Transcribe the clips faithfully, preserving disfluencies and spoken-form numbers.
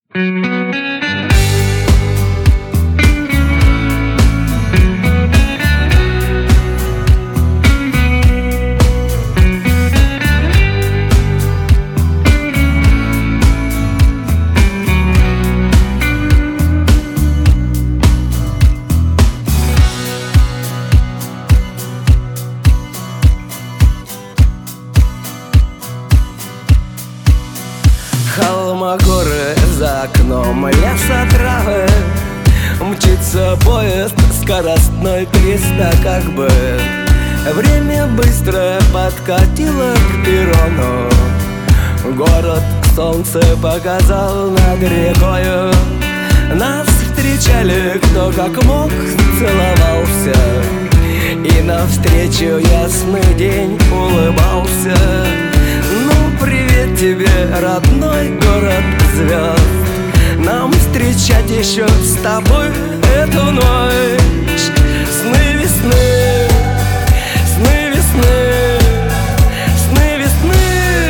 Холма, горы, за окном леса, травы. Мчится поезд скоростной триста как бы. Время быстро подкатило к перрону. Город солнце показал над рекою. Нас встречали кто как мог, целовался. И навстречу ясный день улыбался. Ну, привет тебе, родной город звезд. Нам встречать еще с тобой эту ночь. Сны весны, сны весны, сны весны,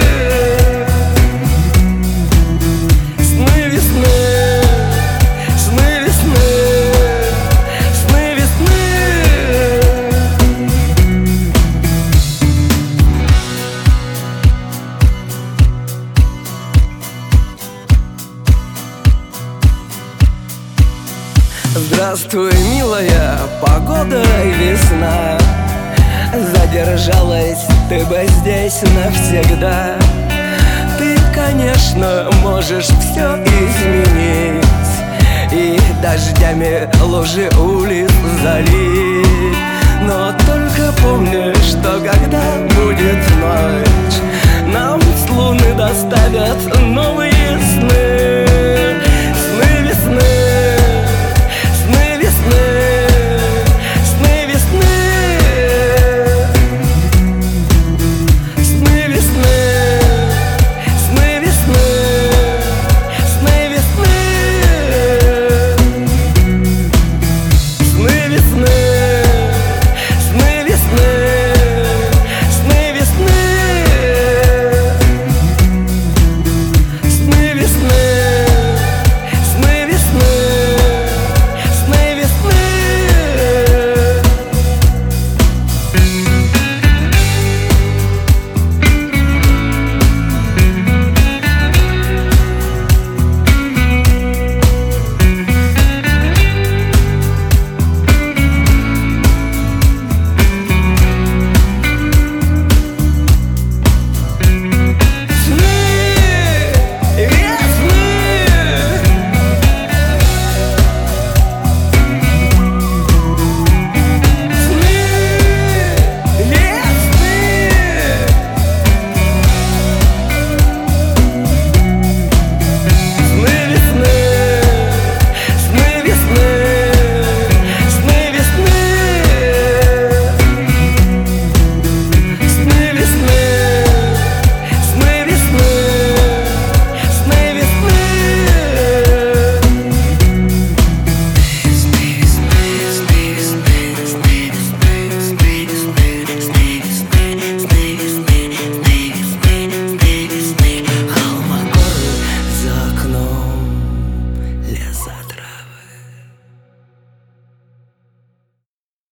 сны весны, сны весны, сны весны. Здравствуй, милая, погода и весна. Задержалась ты бы здесь навсегда. Ты, конечно, можешь все изменить и дождями лужи улиц залить. Но только помни, что когда будет ночь, нам с луны доставят новые